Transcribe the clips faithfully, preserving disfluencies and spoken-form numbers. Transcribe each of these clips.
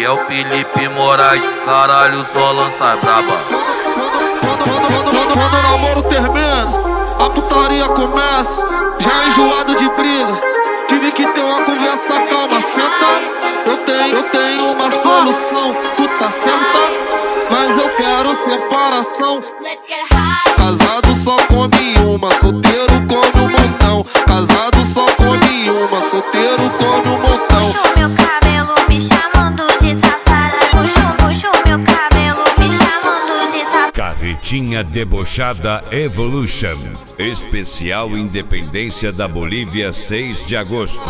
Esse é o Felipe Moraes, caralho, só lança braba. Quando o namoro termina, a putaria começa. Já enjoado de briga, tive que ter uma conversa calma. Senta, eu tenho, eu tenho uma solução. Tu tá certa, mas eu quero separação. Casado só come uma, solteiro come um montão. Casado só come uma, solteiro come um montão. Puxo meu cabelo me chamando de safada. Puxo, puxo meu cabelo me chamando de safada. Carretinha Debochada Evolution. Especial Independência da Bolívia, seis de agosto.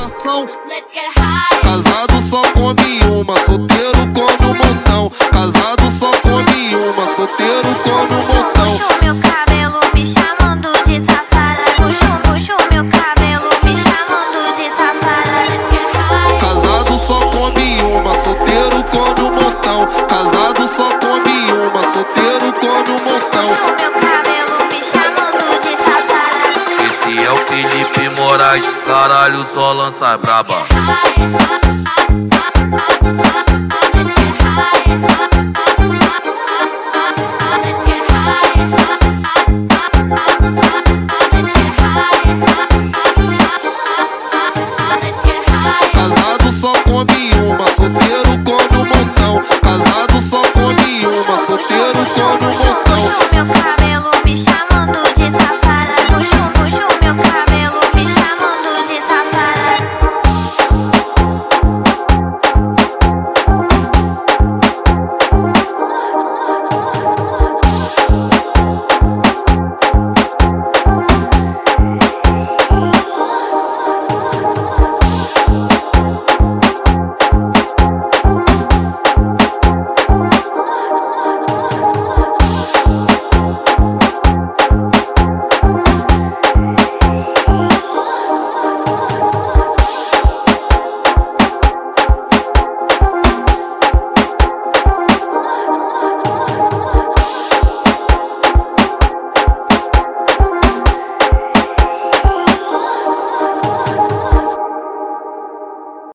Casado só come uma, solteiro come um montão. Casado só come uma, solteiro come um montão. Puxo meu cabelo me chamando de safada. Puxo, puxo meu cabelo me chamando de safada. Casado só come uma, solteiro come um montão. Casado só come uma, solteiro come um montão. Puxo meu cabelo me chamando de safada. Esse é o Felipe Moraes, caralho, só lança braba.